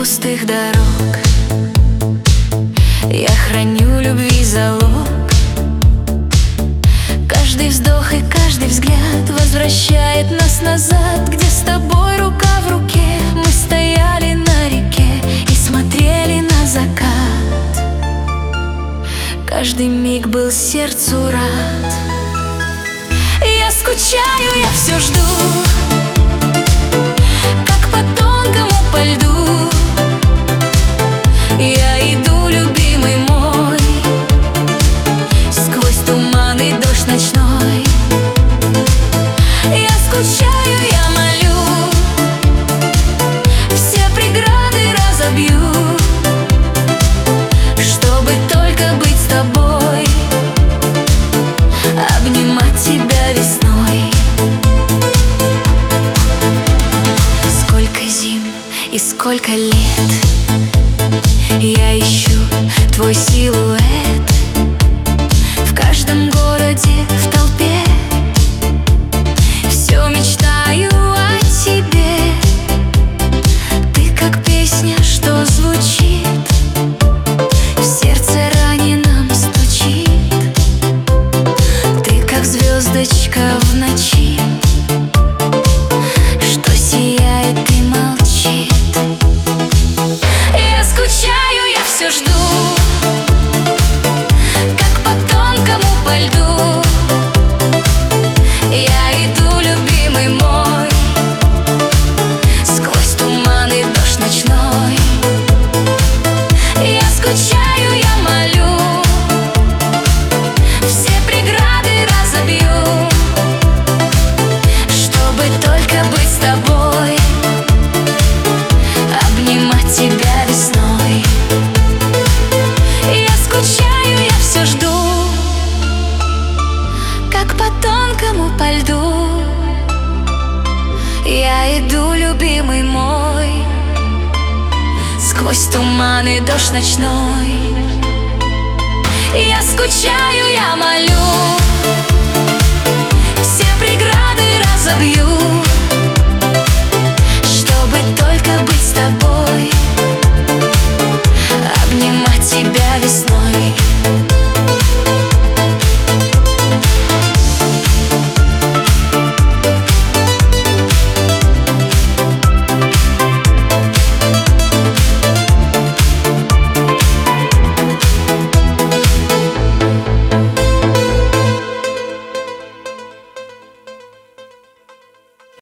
пустых дорог. Я храню любви залог. Каждый вздох и каждый взгляд возвращает нас назад, где с тобой рука в руке мы стояли на реке и смотрели на закат. Каждый миг был сердцу рад. Я скучаю, я все жду, как по тонкому по льду. Я иду, любимый мой, сквозь туман и дождь ночной. Я скучаю, я молю, все преграды разобью, чтобы только быть с тобой, обнимать тебя весной. Сколько зим и сколько лет я ищу твой силуэт в каждом городе, в толпе. Все мечтаю о тебе. Ты как песня, что звучит в сердце раненом стучит. Ты как звездочка в ночи, что сияет и молчит. Я скучаю, я все жду, как по тонкому по льду. Я иду, любимый мой, сквозь туман и дождь ночной. Я скучаю, я молю, все преграды разобью, чтобы только быть с тобой, обнимать тебя весной. Я скучаю, я все жду, как по тонкому по льду. Я иду, любимый мой, сквозь туман и дождь ночной. Я скучаю, я молю, все преграды разобью,